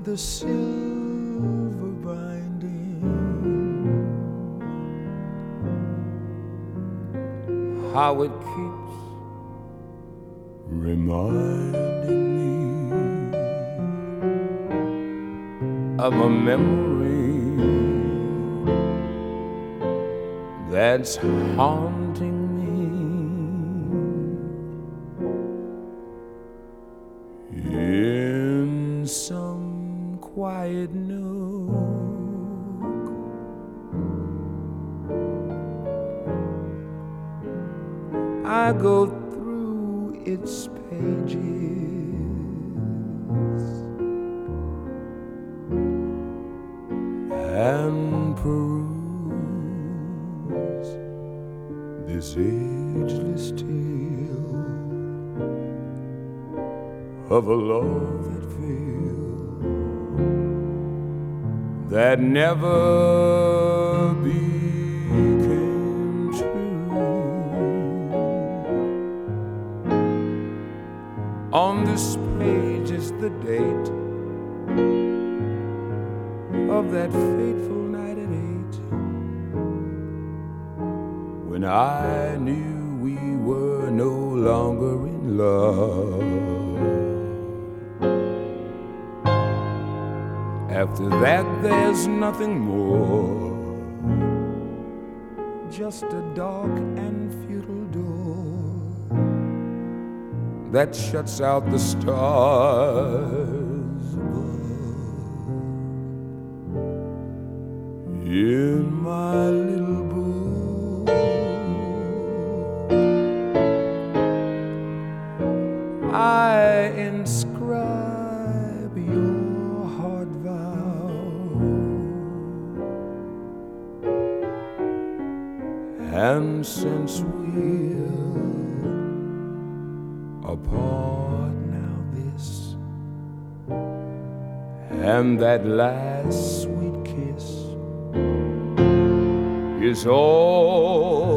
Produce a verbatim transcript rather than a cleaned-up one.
the silver binding, how it keeps reminding me of a memory that's haunting me. In some quiet nook, I go through its pages and peruse this ageless tale of a love that failed, that never became true. On this page is the date of that fateful night at eight, when I knew we were no longer in love. After that there's nothing more, just a dark and futile door that shuts out the stars above. In my little book I inscribe your heart vow, and since we're apart now, this and that last sweet kiss is all